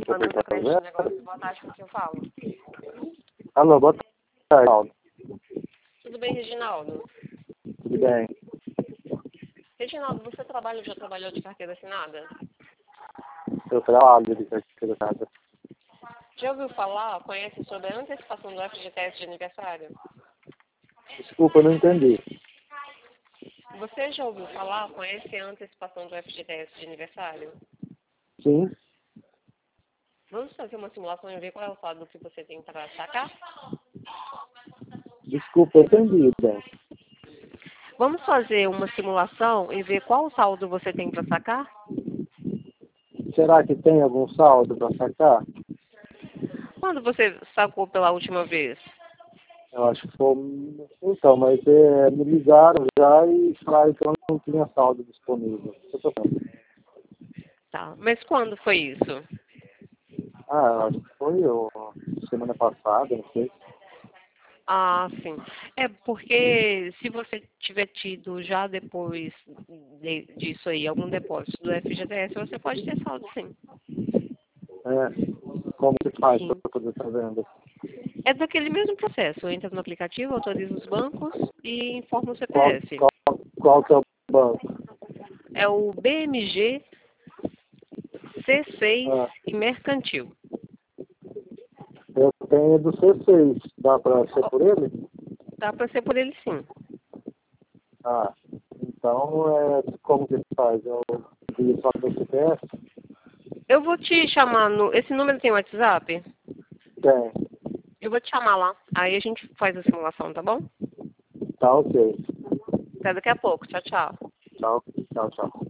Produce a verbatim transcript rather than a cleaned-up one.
Manu da Crédito de Negócios, boa tarde, com quem eu falo? Alô, boa tarde, Reginaldo. Tudo bem, Reginaldo? Tudo bem? Reginaldo, você trabalha ou já trabalhou de carteira assinada? Eu trabalho de carteira assinada. Já ouviu falar, conhece sobre a antecipação do F G T S de aniversário? Desculpa, eu não entendi. Você já ouviu falar, conhece a antecipação do F G T S de aniversário? Sim. Vamos fazer uma simulação e ver qual é o saldo que você tem para sacar? Desculpa, eu entendi, bem. Vamos fazer uma simulação e ver qual saldo você tem para sacar? Será que tem algum saldo para sacar? Quando você sacou pela última vez? Eu acho que foi... Então, mas é, me ligaram já e falaram que eu não tinha saldo disponível. Eu tô falando. Tá, mas quando foi isso? Ah, eu acho que foi eu, semana passada, não sei. Ah, sim. É porque se você tiver tido já depois de- disso aí algum depósito do F G T S, você pode ter saldo, sim. É, como que faz Sim. para poder estar vendo? É daquele mesmo processo. Entra no aplicativo, autoriza os bancos e informa o Qual, C P F. qual, qual que é o banco? É o B M G, C seis Ah, e Mercantil. eu tenho do C seis. Dá para ser por ele? Dá para ser por ele, sim. Ah, então, é, como que faz? Eu envio só do C P F? Eu vou te chamar no... Esse número tem WhatsApp? Tem. Eu vou te chamar lá. Aí a gente faz a simulação, tá bom? Tá ok. Até daqui a pouco. Tchau, tchau. Tchau, tchau, tchau.